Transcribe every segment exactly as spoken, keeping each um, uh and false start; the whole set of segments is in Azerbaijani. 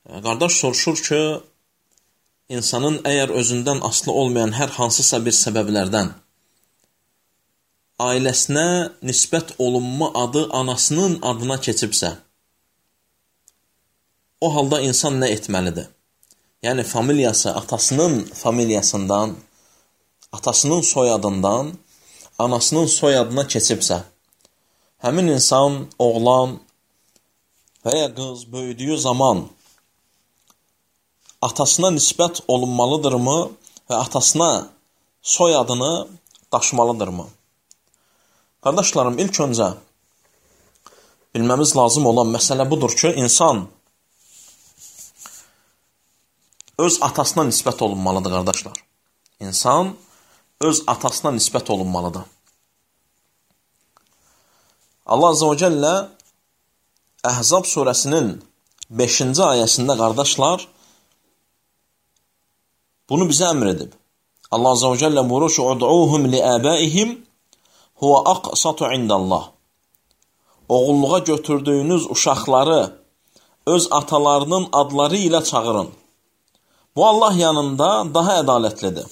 Qardaş soruşur ki, insanın əgər özündən asılı olmayan hər hansısa bir səbəblərdən ailəsinə nisbət olunma adı anasının adına keçibsə, o halda insan nə etməlidir? Yəni, familiyası atasının familiyasından, atasının soyadından, anasının soyadına keçibsə, həmin insan, oğlan və ya qız böyüdüyü zaman atasına nisbət olunmalıdırmı və atasına soyadını daşımalıdırmı? Qardaşlarım, ilk öncə bilməmiz lazım olan məsələ budur ki, insan öz atasına nisbət olunmalıdır, qardaşlar. İnsan öz atasına nisbət olunmalıdır. Allah Azze və Cəllə Əhzab surəsinin beşinci ayəsində, qardaşlar, bunu bizə əmr edib. Allah Azze və Cəllə buyurur ki, "Ud'uhum li'abaihim huwa aqsatu indallah." Oğulluğa götürdüyünüz uşaqları öz atalarının adları ilə çağırın. Bu Allah yanında daha ədalətlidir.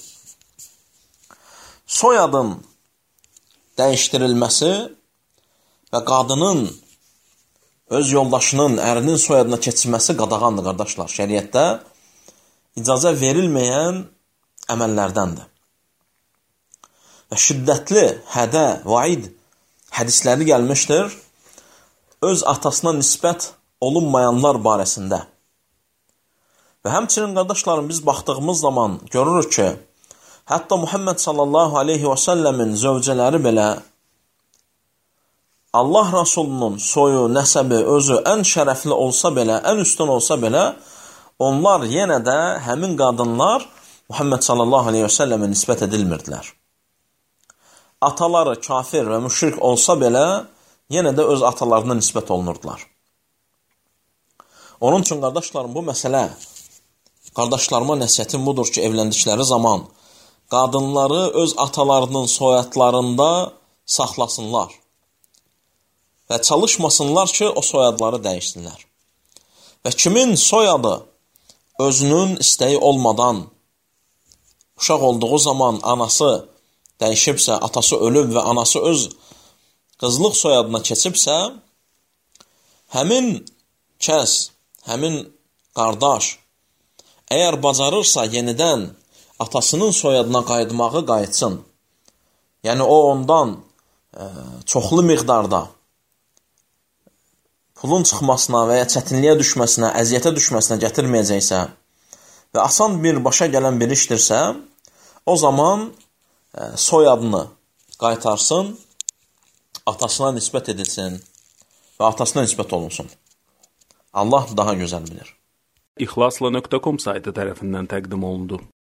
Soyadın dəyişdirilməsi və qadının öz yoldaşının, ərinin soyadına keçirməsi qadağandır, qardaşlar. Şəriətdə icazə verilməyən əməllərdəndir. Və şiddətli hədə, vaid hədisləri gəlmişdir öz atasına nisbət olunmayanlar barəsində. Və həmçinin, qardaşlarım, biz baxdığımız zaman görürük ki, hətta Muhammed sallallahu aleyhi və səlləmin zövcələri belə Allah Rasulunun soyu, nəsəbi, özü ən şərəfli olsa belə, ən üstün olsa belə, onlar yenə də həmin qadınlar Muhammed sallallahu aleyhi və səlləmə nisbət edilmirdilər. Ataları kafir və müşrik olsa belə, yenə də öz atalarına nisbət olunurdular. Onun üçün, qardaşlarım, bu məsələ, qardaşlarıma nəsiyyətim budur ki, evləndikləri zaman qadınları öz atalarının soyadlarında saxlasınlar və çalışmasınlar ki, o soyadları dəyişsinlər. Və kimin soyadı özünün istəyi olmadan uşaq olduğu zaman anası dəyişibsə, atası ölüb və anası öz qızlıq soyadına keçibsə, həmin kəs, həmin qardaş, əgər bacarırsa yenidən atasının soyadına qayıtmağı qayıtsın. Yəni, o ondan e, çoxlu miqdarda pulun çıxmasına və ya çətinliyə düşməsinə, əziyyətə düşməsinə gətirməyəcəksə və asan bir başa gələn bir işdirsə, o zaman e, soyadını qaytarsın, atasına nisbət edilsin və atasına nisbət olunsun. Allah daha gözəl bilir. İxlasla nöqtə com saytı tərəfindən təqdim olundu.